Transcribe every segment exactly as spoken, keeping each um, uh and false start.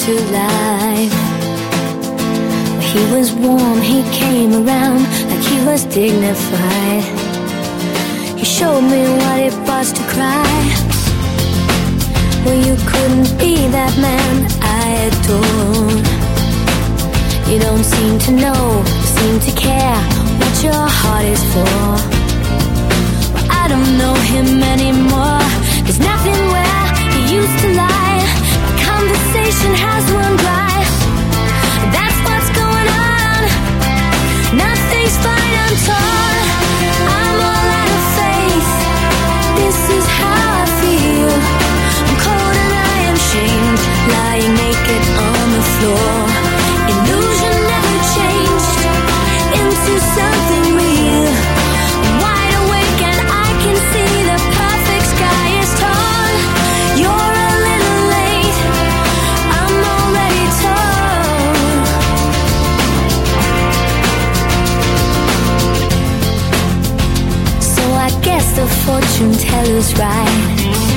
to life. He was warm, he came around like he was dignified. He showed me what it was to cry. Well, you couldn't be that man I adored. You don't seem to know, seem to care what your heart is for. Well, I don't know him anymore. There's nothing where he used to lie. My conversation has run dry. That's what's going on. Nothing's fine, I'm torn. I'm all out of faith. This is how I feel. I'm cold and I am shamed, lying naked on the floor. Illusion never changed into something real. I'm wide awake and I can see the perfect sky is torn. You're a little late, I'm already torn. So I guess the fortune teller's right.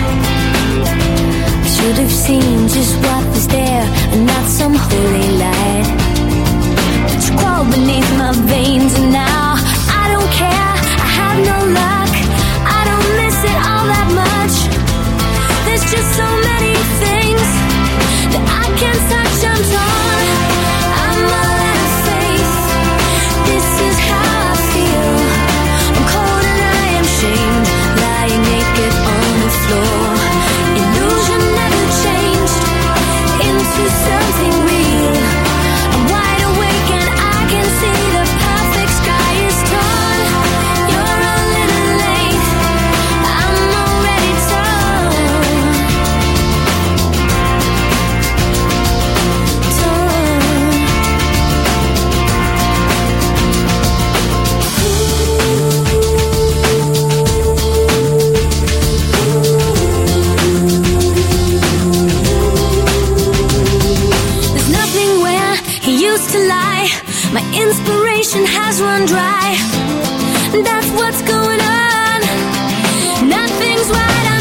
I should have seen just what was there and not some holy light. But you crawl beneath my veins and now I don't care, I have no luck. I don't miss it all that much. There's just so many things that I can't touch, I'm torn. I'm all out of faith. This is how I feel. I'm cold and I am shamed, lying naked on the floor. Illusion never changed into something real. I'm wide awake and I can see the perfect sky is torn. You're a little late, I'm already torn. Torn. There's nothing where he used to lie. My inspiration has run dry. That's what's going on. Nothing's right.